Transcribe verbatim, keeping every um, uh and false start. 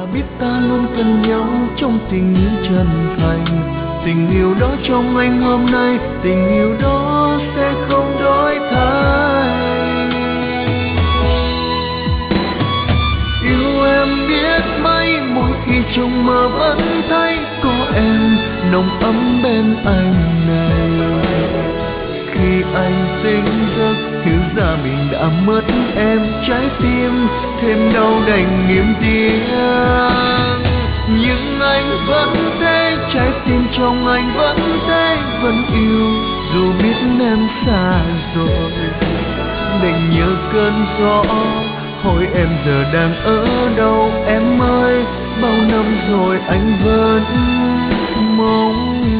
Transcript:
biết ta luôn cần nhau trong tình yêu chân thành. Tình yêu đó trong anh hôm nay, tình yêu đó sẽ không đổi thay. Yêu em biết mấy, mỗi khi trong mơ vẫn thấy có em nồng ấm bên anh này. Khi anh tỉnh giấc hiểu ra mình đã mất em, trái tim thêm đau đành niềm tiếc. Nhưng anh vẫn thế, trái tim trong anh vẫn thế, vẫn yêu dù biết em xa rồi. Đành nhớ cơn gió hỏi em giờ đang ở đâu em ơi, bao năm rồi anh vẫn mong